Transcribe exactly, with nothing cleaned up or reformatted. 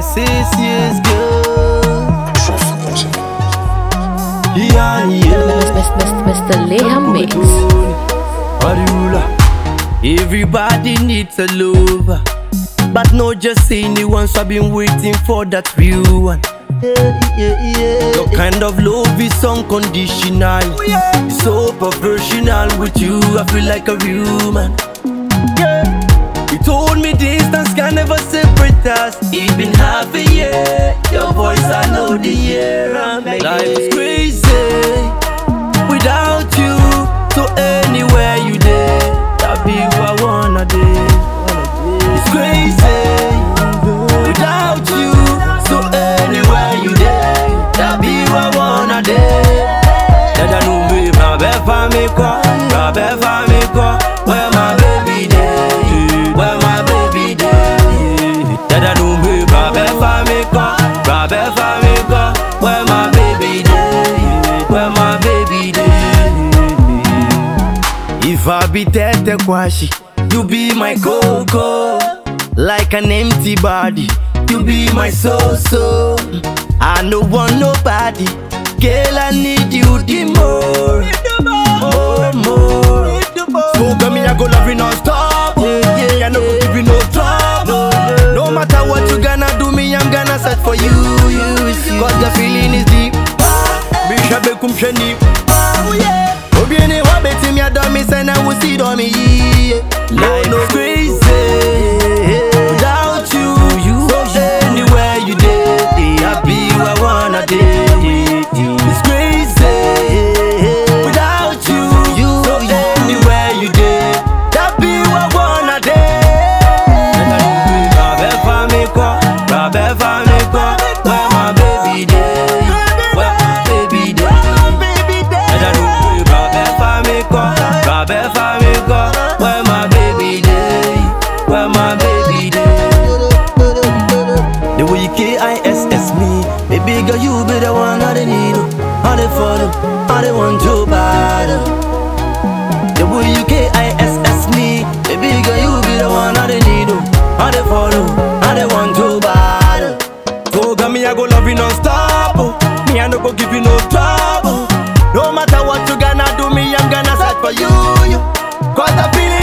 six years girl. Yeah, yeah. Mister Liam Mix. Everybody needs a lover, but not just anyone. So I've been waiting for that real one. Yeah, yeah, yeah. Your kind of love is unconditional. It's so professional. With you, I feel like a real man. Yeah. You told me distance can never separate us. It's been half a year. Your voice, I know the year. Life is crazy without you. So anywhere you there, that be who I wanna do. It's crazy without you. So anywhere you there, that be who I wanna do. Dada numbi ma be fa mi kwa, ma be fa mi kwa. Where my baby dey, where my baby dey. Dada numbi ma be fa mi kwa, ma be fa mi kwa. Where my baby dey, where my baby dey. If I be tete kwashi, you be my coco. Like an empty body, you be my so-so. I no want nobody, girl, I need you the more. More, more. So come me, I go love you non-stop. Yeah, yeah, I no go give you no trouble. No matter what you gonna do me, I'm gonna search for you. Cause the feeling is deep. Bisha bekum sheni. Obiene wa beti mi adore me, say na we see do me. Life is crazy without you. So anywhere you dey, I be who I wanna dey. It's crazy without you. So anywhere you dey, that be who I wanna dey. Rabe fa mi kwa, rabe fa mi kwa. Where my baby dey, where my baby dey. Rabe fa mi kwa, where my baby dey, where my baby dey. The way you K I S S me, baby girl, you be the one I need. I dey follow, I dey want you bad. The way you K I S S me, baby girl, you be the one I need. I dey follow, I dey want you bad. So girl, me I go love you non-stop. Me I no go give you no trouble. No matter what you gonna do, me I'm gonna search for you. Cause the feeling